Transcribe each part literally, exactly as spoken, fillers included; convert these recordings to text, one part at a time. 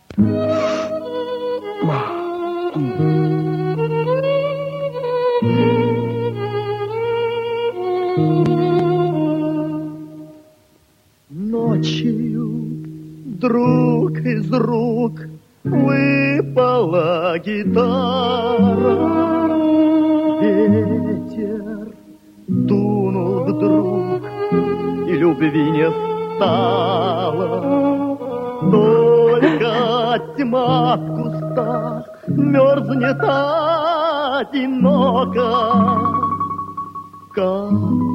Ночью друг из рук выпала гитара. Ветер дунул вдруг, и любви не стало. Только тьма в кустах мерзнет одиноко. Как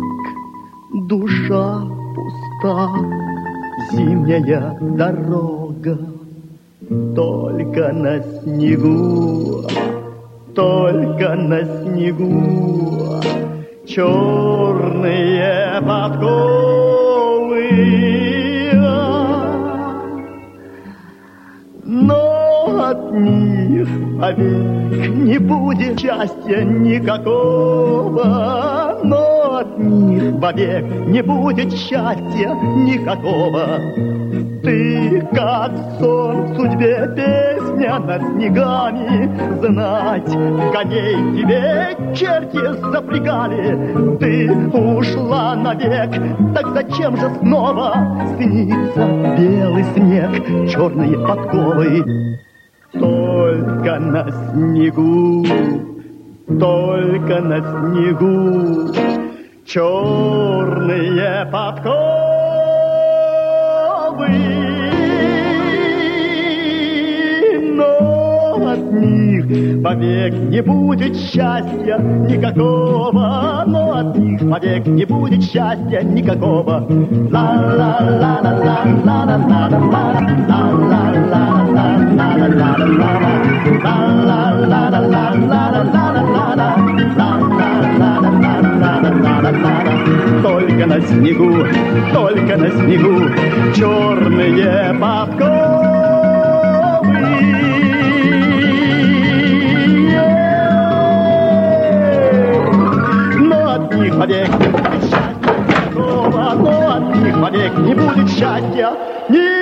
душа пуста зимняя дорога, только на снегу, только на снегу черные подковы. Но от них повек не будет счастья никакого. Но от них вовек не будет счастья никакого. Ты, как сон в судьбе, песня над снегами, знать, коней тебе черти запрягали. Ты ушла навек, так зачем же снова снится белый снег, черные подковы? Только на снегу, только на снегу черные подковы. Но от них вовек не будет счастья никакого. Но от них вовек не будет счастья никакого. Только на снегу, только на снегу черные подковы. Но от них вовек не будет счастья никакого. Но от них вовек не будет счастья никакого.